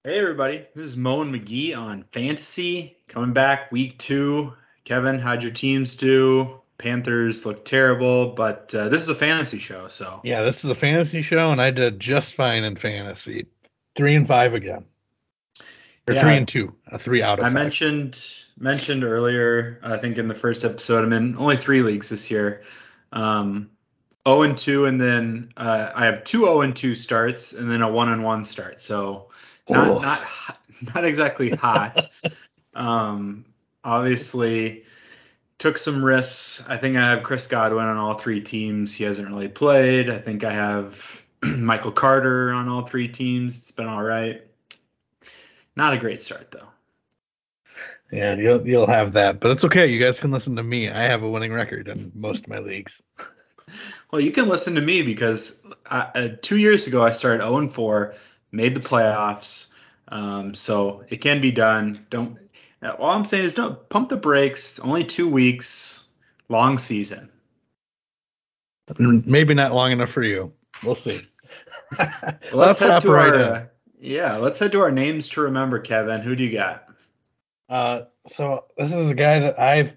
Hey everybody, this is Mo and McGee on Fantasy. Coming back week two. Kevin, how'd your teams do? Panthers look terrible, but this is a fantasy show, so Yeah, this is a fantasy show, and I did just fine in fantasy. 3-5 again, or three yeah. and two, a 3 out of 5. I mentioned earlier, I think in the first episode, I'm in only three leagues this year. 0 and 2, and then I have two 0 and 2 starts, and then a 1 and 1 start. So not Oh, not not exactly hot. Um, Obviously. Took some risks. I think I have Chris Godwin on all three teams. He hasn't really played. I think I have Michael Carter on all three teams. It's been all right. Not a great start though. yeah, you'll have that, but it's okay. You guys can listen to me. I have a winning record in most of my leagues. Well, you can listen to me because 2 years ago I started 0 and 4, made the playoffs. So it can be done. Don't. All I'm saying is don't pump the brakes. Only 2 weeks, long season. Maybe not long enough for you. We'll see. Well, let's Let's head hop to right our in. yeah. Let's head to our names to remember. Kevin, who do you got? So this is a guy that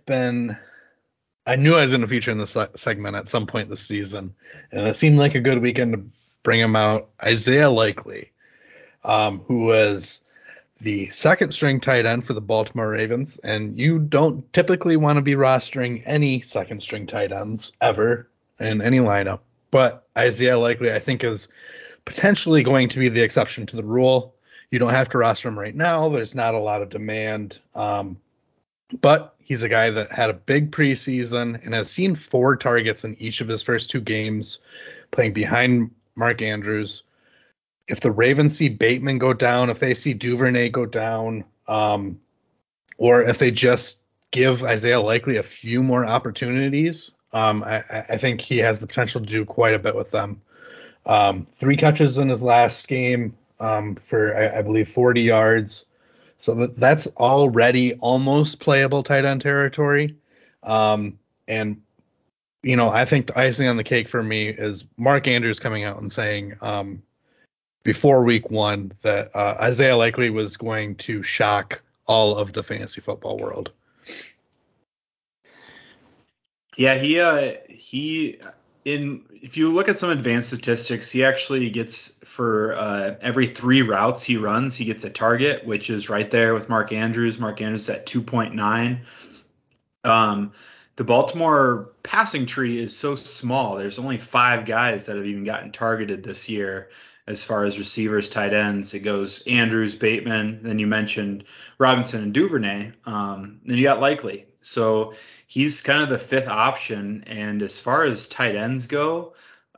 I knew I was going to feature in this segment at some point this season, and it seemed like a good weekend to bring him out. Isaiah Likely, who was the second string tight end for the Baltimore Ravens, and you don't typically want to be rostering any second string tight ends ever in any lineup. But Isaiah Likely, I think, is potentially going to be the exception to the rule. You don't have to roster him right now. There's not a lot of demand. But he's a guy that had a big preseason and has seen 4 targets in each of his first 2 games, playing behind Mark Andrews. If the Ravens see Bateman go down, if they see Duvernay go down, or if they just give Isaiah Likely a few more opportunities, I think he has the potential to do quite a bit with them. 3 catches in his last game for, I believe, 40 yards. So that's already almost playable tight end territory. And, I think the icing on the cake for me is Mark Andrews coming out and saying before week one that Isaiah Likely was going to shock all of the fantasy football world. Yeah, he in if you look at some advanced statistics, he actually gets for every three routes he runs, he gets a target, which is right there with Mark Andrews. Mark Andrews at 2.9. Um, the Baltimore passing tree is so small. There's only five guys that have even gotten targeted this year as far as receivers, tight ends. It goes Andrews, Bateman, then you mentioned Robinson and Duvernay. Then you got Likely. So he's kind of the fifth option. And as far as tight ends go,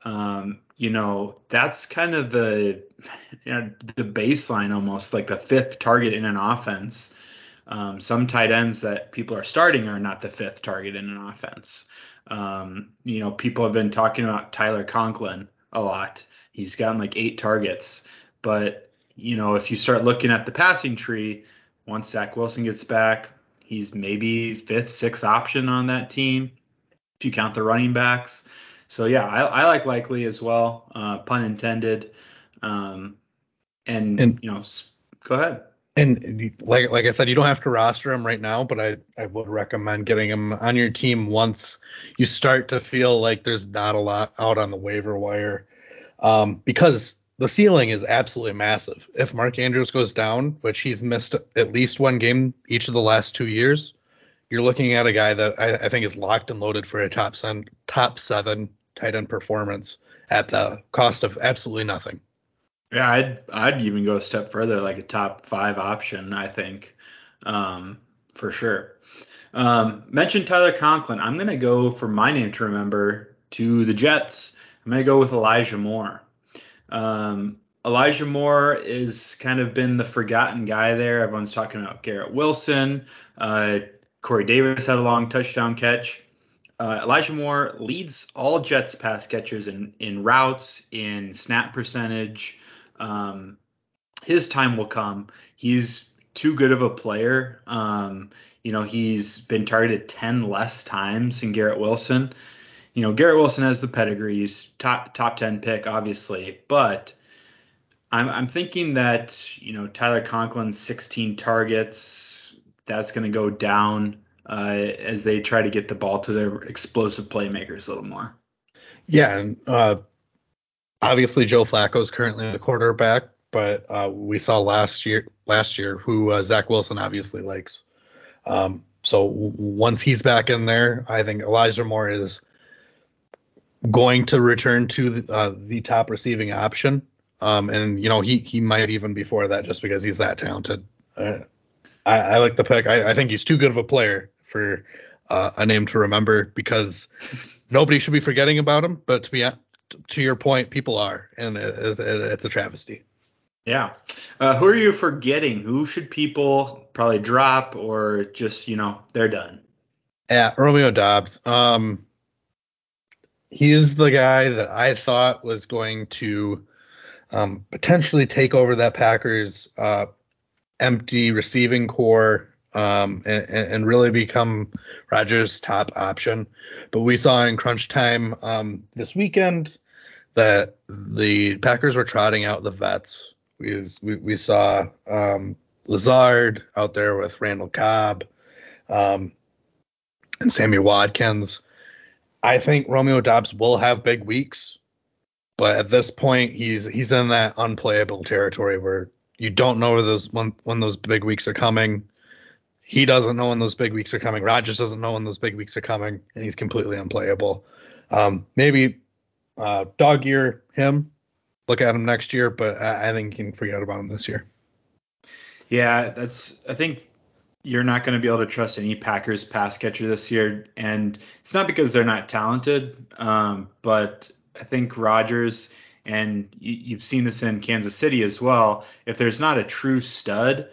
that's kind of the baseline almost like the fifth target in an offense. Some tight ends that people are starting are not the fifth target in an offense. People have been talking about Tyler Conklin a lot. He's gotten like 8 targets. But, if you start looking at the passing tree, once Zach Wilson gets back, he's maybe fifth, sixth option on that team if you count the running backs. So, yeah, I like Likely as well, pun intended. Um, and, And go ahead. like I said, you don't have to roster him right now, but I would recommend getting him on your team once you start to feel like there's not a lot out on the waiver wire, because the ceiling is absolutely massive. If Mark Andrews goes down, which he's missed at least 1 game each of the last 2 years, you're looking at a guy that I think is locked and loaded for a top seven tight end performance at the cost of absolutely nothing. Yeah, I'd even go a step further, like a top five option, I think, for sure. Mentioned Tyler Conklin. I'm gonna go for my name to remember to the Jets. I'm gonna go with Elijah Moore. Elijah Moore is kind of been the forgotten guy there. Everyone's talking about Garrett Wilson. Uh, Corey Davis had a long touchdown catch. Elijah Moore leads all Jets pass catchers in routes, in snap percentage. Um, his time will come. He's too good of a player. He's been targeted 10 less times than Garrett Wilson. Garrett Wilson has the pedigree. He's top 10 pick, obviously, but I'm thinking that, Tyler Conklin's 16 targets, that's going to go down as they try to get the ball to their explosive playmakers a little more. Yeah, and obviously Joe Flacco is currently the quarterback, but we saw last year who Zach Wilson obviously likes. So once he's back in there, I think Elijah Moore is going to return to the top receiving option. And he might even before that just because he's that talented. I like the pick. I think he's too good of a player for a name to remember because nobody should be forgetting about him. But to your point, people are, and it's a travesty. Yeah. Who are you forgetting? Who should people probably drop or just, they're done? Yeah, Romeo Dobbs. He is the guy that I thought was going to potentially take over that Packers empty receiving core and really become Rodgers' top option. But we saw in crunch time this weekend that the Packers were trotting out the vets. We saw Lazard out there with Randall Cobb and Sammy Watkins. I think Romeo Dobbs will have big weeks, but at this point he's in that unplayable territory where you don't know when those big weeks are coming. He doesn't know when those big weeks are coming. Rodgers doesn't know when those big weeks are coming, and he's completely unplayable. Maybe dog year him. Look at him next year, but I think you can forget about him this year. Yeah, I think you're not going to be able to trust any Packers pass catcher this year. And it's not because they're not talented, but I think Rodgers, and you've seen this in Kansas City as well, if there's not a true stud,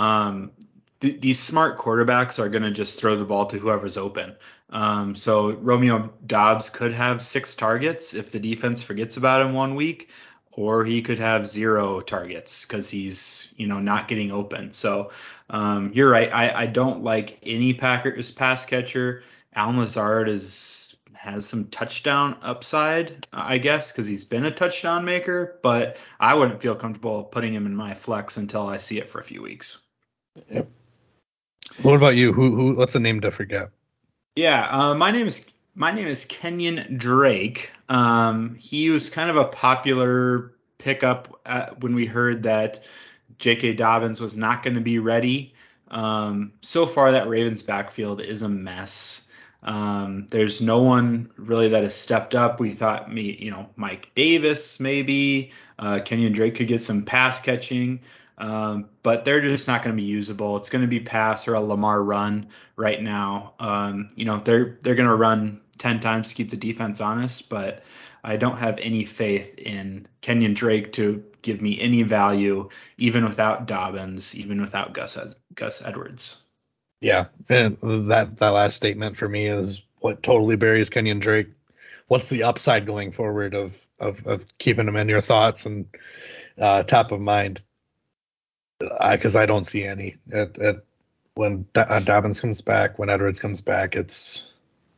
these smart quarterbacks are going to just throw the ball to whoever's open. So Romeo Dobbs could have 6 targets if the defense forgets about him one week, or he could have 0 targets because he's, not getting open. So you're right. I don't like any Packers pass catcher. Allen Lazard has some touchdown upside, I guess, because he's been a touchdown maker, but I wouldn't feel comfortable putting him in my flex until I see it for a few weeks. Yep. What about you? Who? What's a name to forget? Yeah, my name is Kenyon Drake. He was kind of a popular pickup when we heard that J.K. Dobbins was not going to be ready. So far, that Ravens backfield is a mess. There's no one really that has stepped up. We thought Mike Davis maybe, Kenyon Drake could get some pass catching. But they're just not going to be usable. It's going to be pass or a Lamar run right now. They're going to run 10 times to keep the defense honest, but I don't have any faith in Kenyon Drake to give me any value, even without Dobbins, even without Gus Edwards. Yeah, and that last statement for me is what totally buries Kenyon Drake. What's the upside going forward of keeping him in your thoughts and top of mind? Because I don't see any. When Dobbins comes back, when Edwards comes back, it's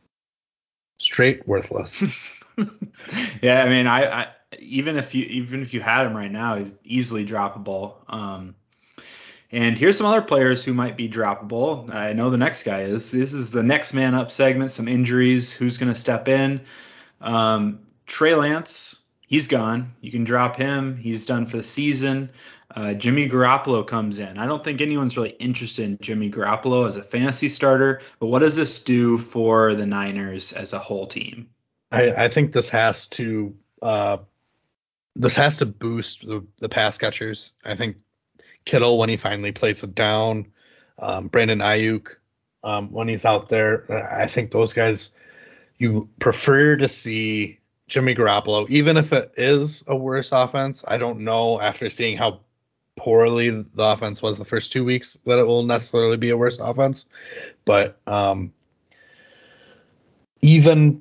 straight worthless. Yeah, I mean, I even if you had him right now, he's easily droppable. And here's some other players who might be droppable. I know the next guy is. This is the next man up segment. Some injuries. Who's going to step in? Trey Lance, he's gone. You can drop him. He's done for the season. Jimmy Garoppolo comes in. I don't think anyone's really interested in Jimmy Garoppolo as a fantasy starter, but what does this do for the Niners as a whole team? I think this has to boost the pass catchers. I think Kittle when he finally plays it down, Brandon Ayuk when he's out there. I think those guys you prefer to see Jimmy Garoppolo, even if it is a worse offense. I don't know after seeing how poorly the offense was the first 2 weeks that it will necessarily be a worse offense. But even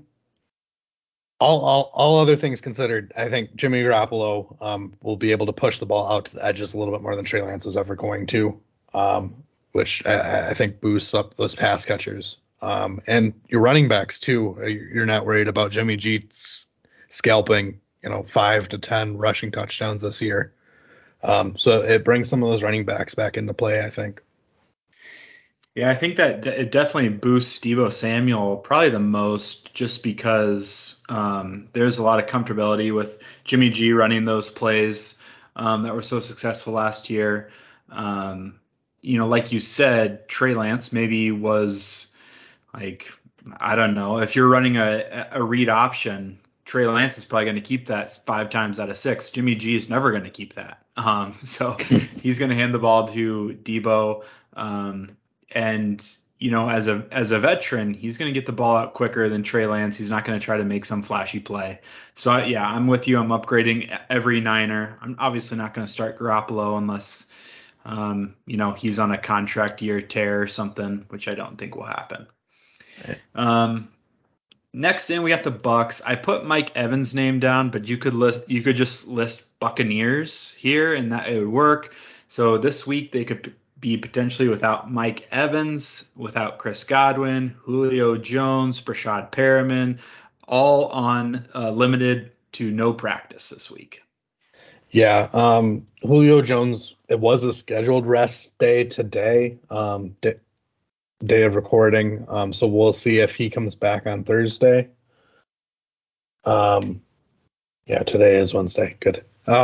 all other things considered, I think Jimmy Garoppolo will be able to push the ball out to the edges a little bit more than Trey Lance was ever going to, which I think boosts up those pass catchers. And your running backs too. You're not worried about Jimmy G scalping, 5 to 10 rushing touchdowns this year. So it brings some of those running backs back into play, I think. Yeah, I think that it definitely boosts Deebo Samuel probably the most just because there's a lot of comfortability with Jimmy G running those plays that were so successful last year. Um, like you said, Trey Lance maybe was like, I don't know, if you're running a read option, Trey Lance is probably going to keep that 5 times out of 6. Jimmy G is never going to keep that. So he's going to hand the ball to Deebo. And as a veteran, he's going to get the ball out quicker than Trey Lance. He's not going to try to make some flashy play. So I'm with you. I'm upgrading every Niner. I'm obviously not going to start Garoppolo unless he's on a contract year tear or something, which I don't think will happen. Next in we got the Bucks. I put Mike Evans' name down, but you could just list Buccaneers here and that it would work. So this week they could be potentially without Mike Evans, without Chris Godwin, Julio Jones, Brashad Perriman, all on limited to no practice this week. Yeah, Julio Jones, it was a scheduled rest day today, day of recording. So we'll see if he comes back on Thursday. Yeah, today is Wednesday. Good.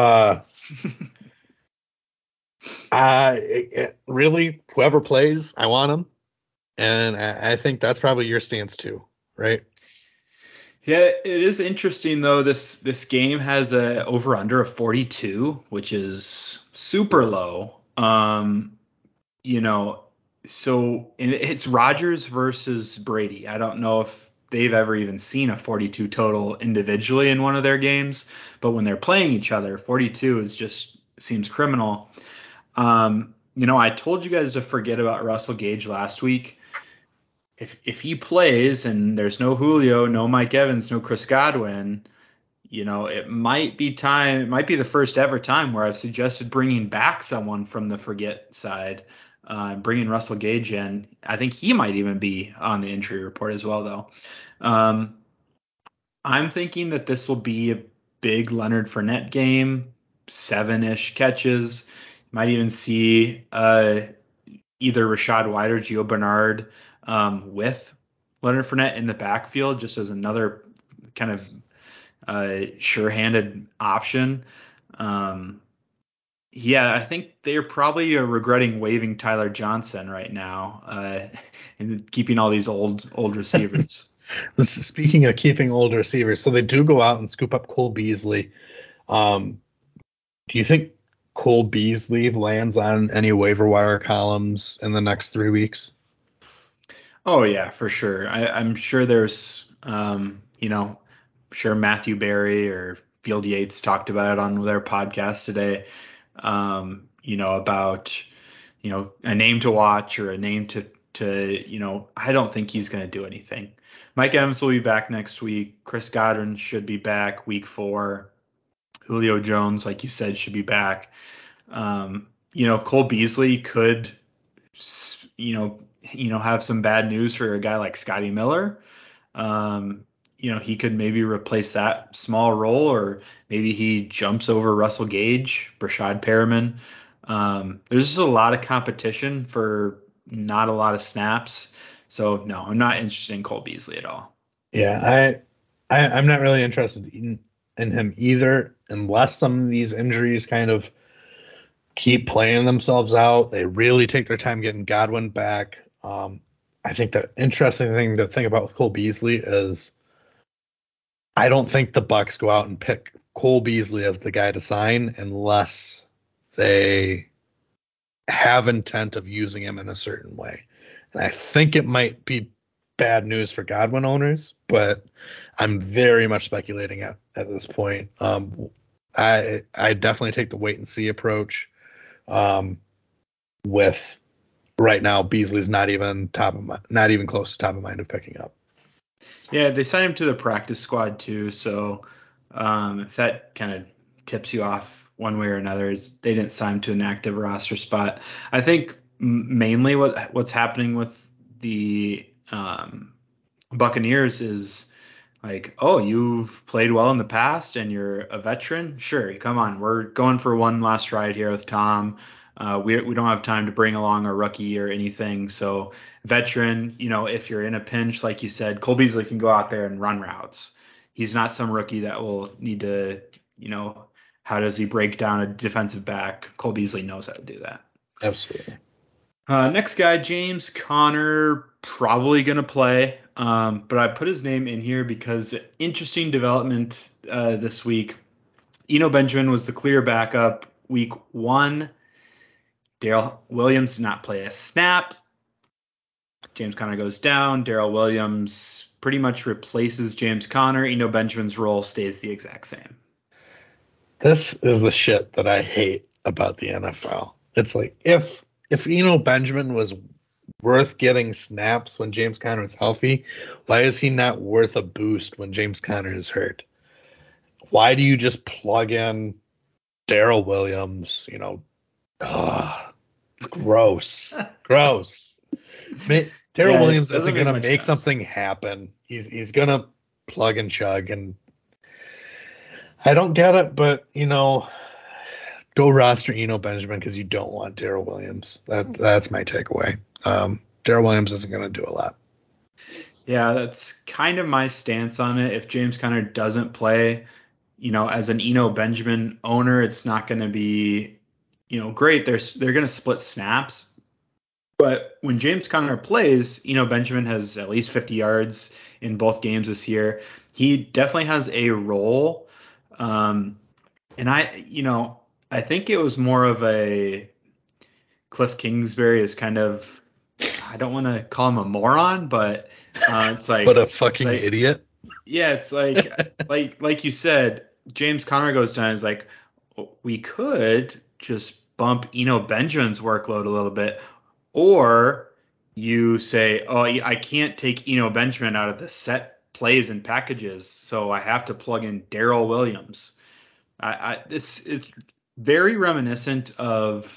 Really, whoever plays, I want him, and I think that's probably your stance too, right? Yeah, it is interesting though. This game has a over under of 42, which is super low. You know, so it's Rodgers versus Brady. I don't know if they've ever even seen a 42 total individually in one of their games, but when they're playing each other, 42 is just seems criminal. I told you guys to forget about Russell Gage last week. If he plays and there's no Julio, no Mike Evans, no Chris Godwin, it might be time. It might be the first ever time where I've suggested bringing back someone from the forget side, bringing Russell Gage in. I think he might even be on the injury report as well, though. I'm thinking that this will be a big Leonard Fournette game, 7-ish catches. Might even see either Rashad White or Gio Bernard with Leonard Fournette in the backfield, just as another kind of sure-handed option. I think they're probably regretting waiving Tyler Johnson right now and keeping all these old receivers. Speaking of keeping old receivers, so they do go out and scoop up Cole Beasley. Do you think Cole Beasley lands on any waiver wire columns in the next 3 weeks? Oh yeah, for sure. I'm sure there's, sure Matthew Berry or Field Yates talked about it on their podcast today. About a name to watch or a name to I don't think he's going to do anything. Mike Evans will be back next week. Chris Godwin should be back week 4. Julio Jones, like you said, should be back. Cole Beasley could, have some bad news for a guy like Scotty Miller. He could maybe replace that small role, or maybe he jumps over Russell Gage, Brashad Perriman. There's just a lot of competition for not a lot of snaps. So no, I'm not interested in Cole Beasley at all. Yeah, I'm not really interested in him either, unless some of these injuries kind of keep playing themselves out. They really take their time getting Godwin back. I think the interesting thing to think about with Cole Beasley is I don't think the Bucks go out and pick Cole Beasley as the guy to sign unless they have intent of using him in a certain way. And I think it might be bad news for Godwin owners, but I'm very much speculating at this point. I definitely take the wait and see approach. With right now, Beasley's not even close to top of mind of picking up. Yeah, they signed him to the practice squad too. So if that kind of tips you off one way or another, is they didn't sign him to an active roster spot. I think mainly what's happening with the Buccaneers is Like, oh, you've played well in the past and you're a veteran? Sure, come on. We're going for one last ride here with Tom. We don't have time to bring along a rookie or anything. So, veteran, if you're in a pinch, like you said, Cole Beasley can go out there and run routes. He's not some rookie that will need to, how does he break down a defensive back? Cole Beasley knows how to do that. Absolutely. Next guy, James Conner, probably going to play. But I put his name in here because interesting development this week. Eno Benjamin was the clear backup week 1. Daryl Williams did not play a snap. James Conner goes down. Daryl Williams pretty much replaces James Conner. Eno Benjamin's role stays the exact same. This is the shit that I hate about the NFL. It's like if Eno Benjamin was worth getting snaps when James Conner is healthy, why is he not worth a boost when James Conner is hurt? Why do you just plug in Daryl Williams? Gross. Gross. Daryl Williams isn't going to make something happen. He's going to plug and chug, and I don't get it, but go roster Eno Benjamin because you don't want Daryl Williams. That's my takeaway. Daryl Williams isn't going to do a lot. Yeah, that's kind of my stance on it. If James Conner doesn't play, as an Eno Benjamin owner, it's not going to be, great. They're going to split snaps. But when James Conner plays, Benjamin has at least 50 yards in both games this year. He definitely has a role. And I think it was more of a Cliff Kingsbury is kind of, I don't want to call him a moron, but it's like, but a fucking idiot. Yeah, it's like, like you said, James Conner goes down. It's like, we could just bump Eno Benjamin's workload a little bit, or you say, oh, I can't take Eno Benjamin out of the set plays and packages, so I have to plug in Daryl Williams. This is very reminiscent of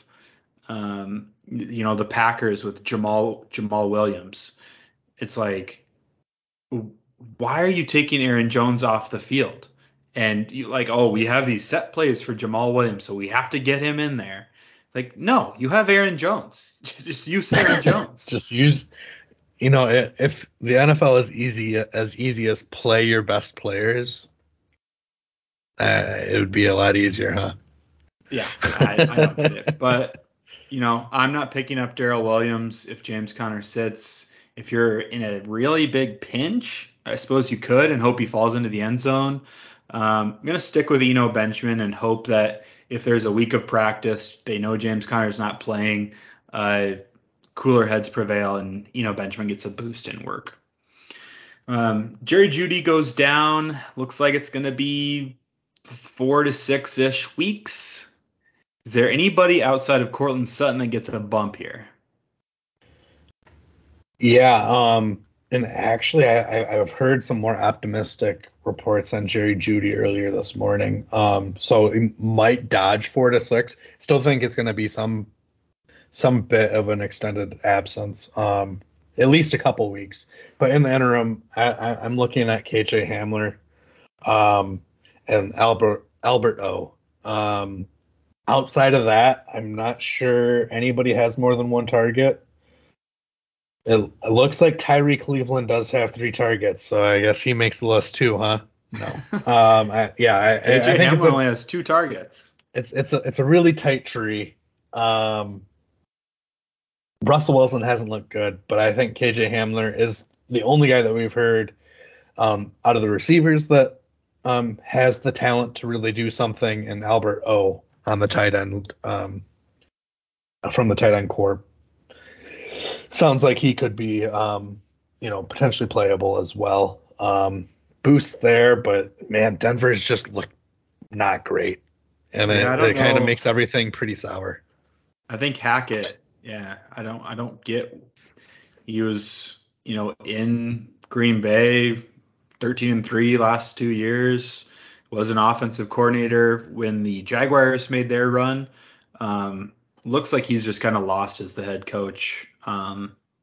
the Packers with Jamal Williams. It's like, why are you taking Aaron Jones off the field? And you we have these set plays for Jamal Williams, so we have to get him in there. Like, no, you have Aaron Jones. Just use Aaron Jones. Just use, if the NFL is easy as play your best players, it would be a lot easier, huh? Yeah, I don't get it. But, I'm not picking up Daryl Williams if James Conner sits. If you're in a really big pinch, I suppose you could and hope he falls into the end zone. I'm going to stick with Eno Benjamin and hope that if there's a week of practice, they know James Conner's not playing, cooler heads prevail and Eno Benjamin gets a boost in work. Jerry Jeudy goes down. Looks like it's going to be 4 to 6-ish weeks. Is there anybody outside of Courtland Sutton that gets a bump here? Yeah, and actually, I've heard some more optimistic reports on Jerry Jeudy earlier this morning. So he might dodge 4 to 6. Still think it's going to be some bit of an extended absence, at least a couple weeks. But in the interim, I'm looking at KJ Hamler, and Albert O. Outside of that, I'm not sure anybody has more than one target. It looks like Tyree Cleveland does have 3 targets, so I guess he makes the list too, huh? No. I think Hamler only has 2 targets. It's a really tight tree. Russell Wilson hasn't looked good, but I think KJ Hamler is the only guy that we've heard out of the receivers that has the talent to really do something, and Albert O on the tight end from the tight end corps. Sounds like he could be, potentially playable as well. Boost there, but man, Denver's just look not great, and it kind of makes everything pretty sour. I think Hackett, I don't get. He was, in Green Bay, 13-3 last 2 years. Was an offensive coordinator when the Jaguars made their run. Looks like he's just kind of lost as the head coach.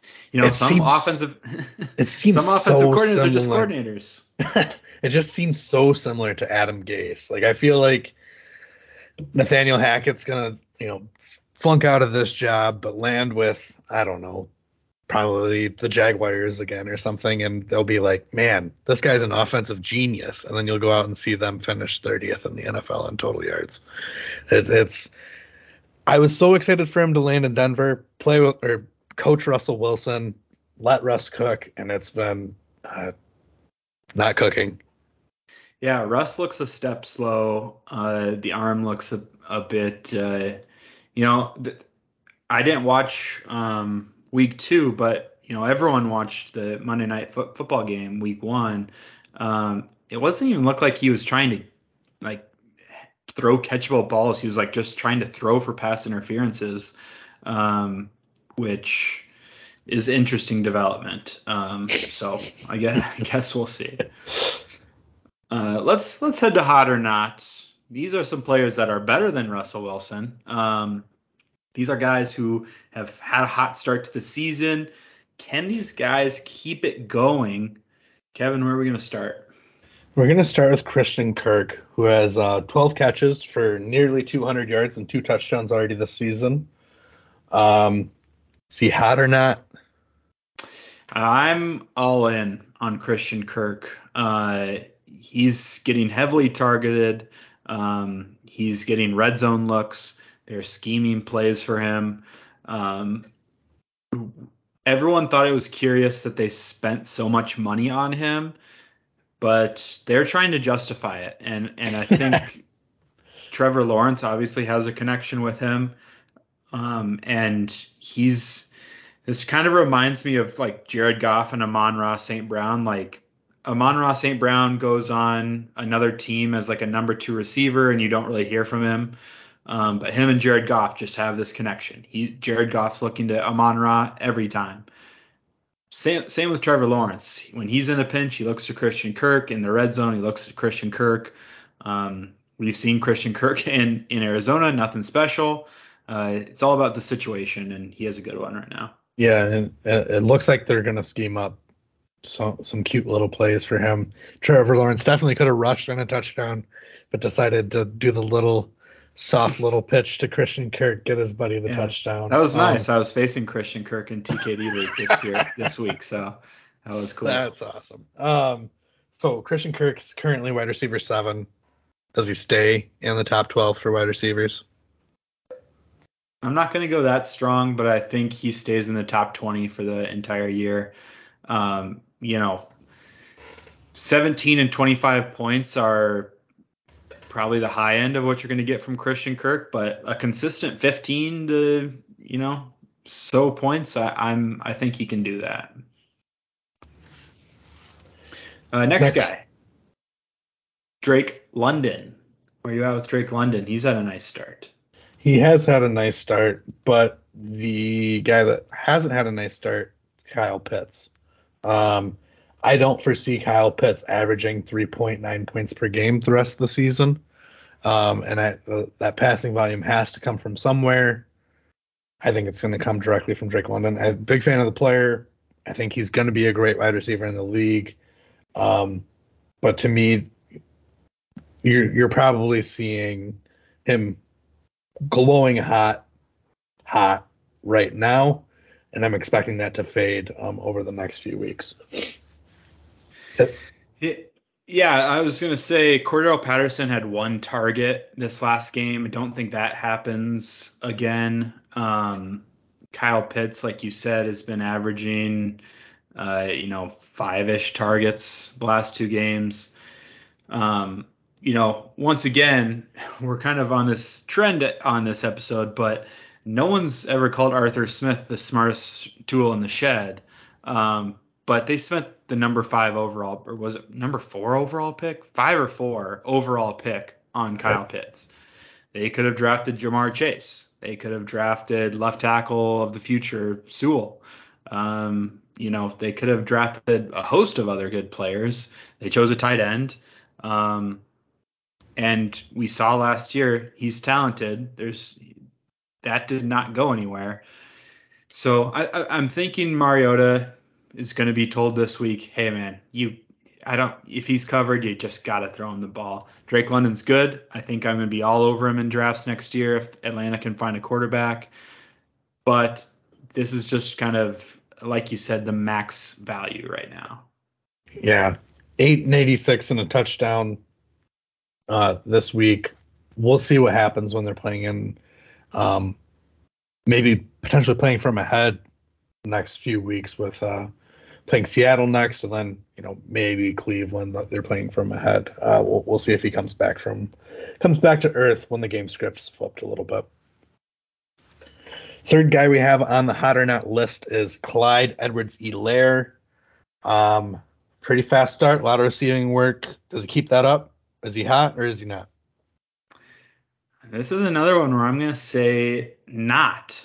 It Some seems offensive it seems some offensive so coordinators are just similar. coordinators. It just seems so similar to Adam Gase. Like I feel like Nathaniel Hackett's gonna, flunk out of this job, but land with, I don't know, probably the Jaguars again or something, and they'll be like, man, this guy's an offensive genius, and then you'll go out and see them finish 30th in the NFL in total yards. It's I was so excited for him to land in Denver, play with or coach Russell Wilson, let Russ cook, and it's been not cooking. Yeah, Russ looks a step slow. The arm looks a bit. I didn't watch week 2, but everyone watched the Monday Night Football game week 1. It wasn't even look like he was trying to like throw catchable balls. He was like just trying to throw for pass interferences, which is interesting development. So I guess we'll see. Let's head to hot or not. These are some players that are better than Russell Wilson. These are guys who have had a hot start to the season. Can these guys keep it going? Kevin, where are we going to start? We're going to start with Christian Kirk, who has 12 catches for nearly 200 yards and 2 touchdowns already this season. Is he hot or not? I'm all in on Christian Kirk. He's getting heavily targeted. He's getting red zone looks. They're scheming plays for him. Everyone thought it was curious that they spent so much money on him, but they're trying to justify it. And I think Trevor Lawrence obviously has a connection with him. And this kind of reminds me of like Jared Goff and Amon-Ra St. Brown. Like Amon-Ra St. Brown goes on another team as like a number 2 receiver and you don't really hear from him. But him and Jared Goff just have this connection. Jared Goff's looking to Amon-Ra every time. Same with Trevor Lawrence. When he's in a pinch, he looks to Christian Kirk. In the red zone, he looks to Christian Kirk. We've seen Christian Kirk in Arizona, nothing special. It's all about the situation, and he has a good one right now. Yeah, and it looks like they're going to scheme up some cute little plays for him. Trevor Lawrence definitely could have rushed on a touchdown, but decided to do the soft little pitch to Christian Kirk, get his buddy the touchdown. That was nice. I was facing Christian Kirk in TKD League this week, so that was cool. That's awesome. So Christian Kirk's currently wide receiver 7. Does he stay in the top 12 for wide receivers? I'm not going to go that strong, but I think he stays in the top 20 for the entire year. 17 and 25 points are probably the high end of what you're going to get from Christian Kirk, but a consistent 15 to, so points, I think he can do that. Next guy, Drake London. Where are you at with Drake London? He's had a nice start. He has had a nice start, but the guy that hasn't had a nice start is Kyle Pitts. I don't foresee Kyle Pitts averaging 3.9 points per game the rest of the season. That passing volume has to come from somewhere. I think it's going to come directly from Drake London. I'm a big fan of the player. I think he's going to be a great wide receiver in the league. But to me, you're probably seeing him glowing hot right now, and I'm expecting that to fade over the next few weeks. Yeah, I was going to say Cordell Patterson had 1 target this last game. I don't think that happens again. Kyle Pitts, like you said, has been averaging 5-ish targets the last 2 games. Once again, we're kind of on this trend on this episode, but no one's ever called Arthur Smith the smartest tool in the shed. But they spent the number 5 overall, or was it number 4 overall pick? 5 or 4 overall pick on Kyle Pitts. They could have drafted Jamar Chase. They could have drafted left tackle of the future, Sewell. They could have drafted a host of other good players. They chose a tight end. And we saw last year he's talented. That did not go anywhere. So I'm thinking Mariota is going to be told this week, hey man, if he's covered, you just got to throw him the ball. Drake London's good. I think I'm going to be all over him in drafts next year if Atlanta can find a quarterback. But this is just kind of, like you said, the max value right now. Yeah, 8 and 86 and a touchdown this week. We'll see what happens when they're playing in, maybe potentially playing from ahead next few weeks with playing Seattle next, and then maybe Cleveland. But they're playing from ahead. We'll see if he comes back to earth when the game script's flipped a little bit. Third guy we have on the hot or not list is Clyde Edwards-Helaire. Pretty fast start, a lot of receiving work. Does he keep that up? Is he hot or is he not? This is another one where I'm going to say not.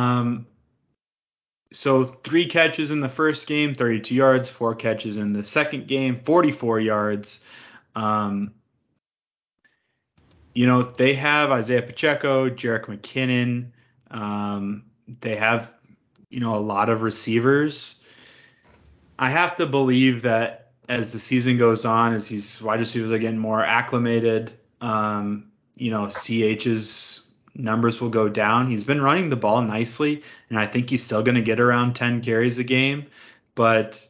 So 3 catches in the first game, 32 yards, 4 catches in the second game, 44 yards. They have Isaiah Pacheco, Jerick McKinnon. They have, a lot of receivers. I have to believe that as the season goes on, as these wide receivers are getting more acclimated, CH's numbers will go down. He's been running the ball nicely, and I think he's still going to get around 10 carries a game. But,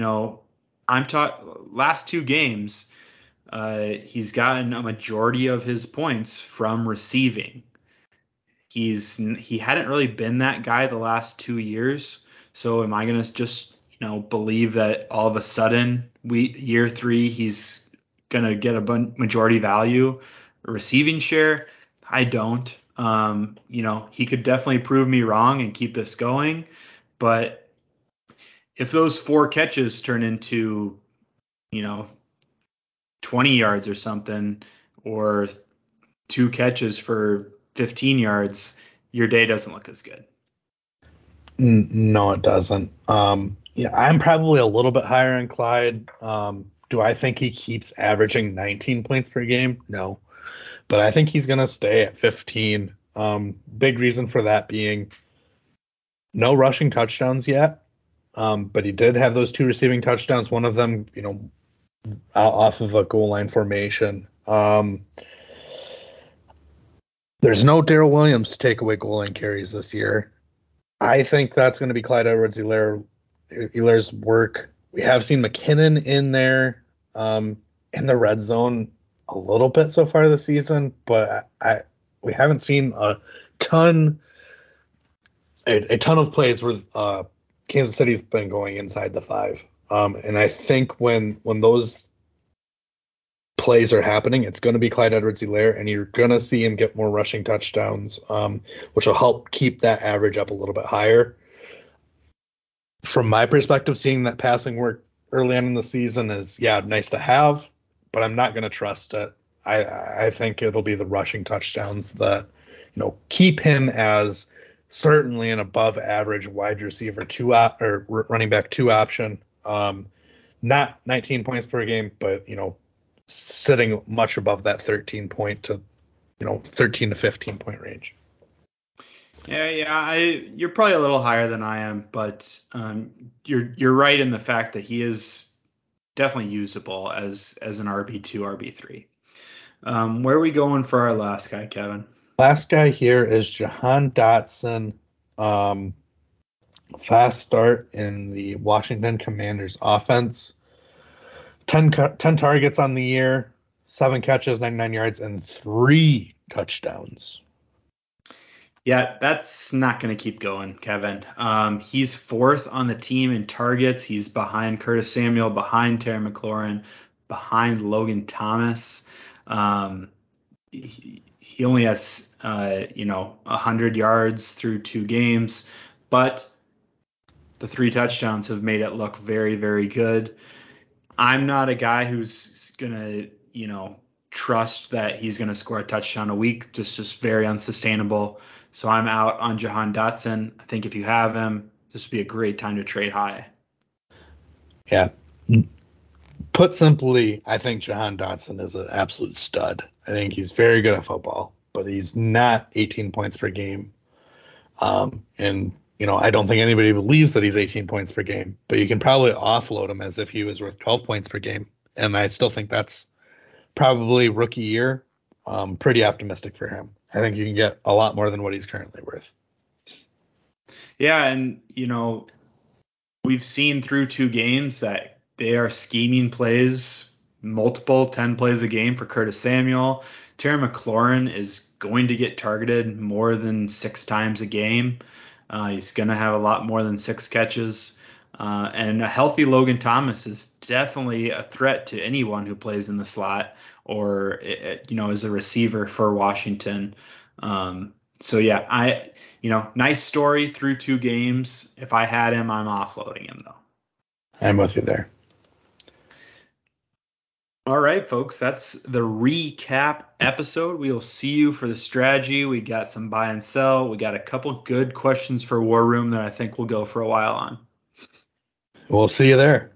last 2 games, he's gotten a majority of his points from receiving. He hadn't really been that guy the last 2 years. So am I going to just believe that all of a sudden year 3 he's going to get a majority value receiving share? I don't. He could definitely prove me wrong and keep this going. But if those 4 catches turn into, 20 yards or something, or 2 catches for 15 yards, your day doesn't look as good. No, it doesn't. I'm probably a little bit higher on Clyde. Do I think he keeps averaging 19 points per game? No. But I think he's going to stay at 15. Big reason for that being no rushing touchdowns yet. But he did have those 2 receiving touchdowns, one of them, off of a goal line formation. There's no Darrell Williams to take away goal line carries this year. I think that's going to be Clyde Edwards-Helaire's work. We have seen McKinnon in there in the red zone a little bit so far this season, but we haven't seen a ton of plays where Kansas City's been going inside the 5. And I think when those plays are happening, it's going to be Clyde Edwards-Helaire, and you're going to see him get more rushing touchdowns, which will help keep that average up a little bit higher. From my perspective, seeing that passing work early on in the season is, nice to have, but I'm not going to trust it. I think it'll be the rushing touchdowns that, keep him as certainly an above average wide receiver or running back 2 option. Not 19 points per game, but, sitting much above that 13 to 15 point range. Yeah, you're probably a little higher than I am, but you're right in the fact that he is definitely usable as an RB2, RB3. Where are we going for our last guy, Kevin? Last guy here is Jahan Dotson. Fast start in the Washington Commanders offense. 10 targets on the year, 7 catches, 99 yards, and 3 touchdowns. Yeah, that's not going to keep going, Kevin. He's 4th on the team in targets. He's behind Curtis Samuel, behind Terry McLaurin, behind Logan Thomas. He only has, 100 yards through 2 games, but the 3 touchdowns have made it look very, very good. I'm not a guy who's going to, trust that he's going to score a touchdown a week. Just very unsustainable. So I'm out on Jahan Dotson. I think if you have him, this would be a great time to trade high. Yeah. Put simply, I think Jahan Dotson is an absolute stud. I think he's very good at football, but he's not 18 points per game. And, I don't think anybody believes that he's 18 points per game, but you can probably offload him as if he was worth 12 points per game. And I still think that's probably rookie year. Pretty optimistic for him. I think you can get a lot more than what he's currently worth. Yeah, and we've seen through 2 games that they are scheming plays, multiple 10 plays a game for Curtis Samuel. Terry McLaurin is going to get targeted more than 6 times a game. He's going to have a lot more than 6 catches. And a healthy Logan Thomas is definitely a threat to anyone who plays in the slot or, as a receiver for Washington. So yeah, nice story through 2 games. If I had him, I'm offloading him though. I'm with you there. All right, folks, that's the recap episode. We will see you for the strategy. We got some buy and sell. We got a couple good questions for War Room that I think we'll go for a while on. We'll see you there.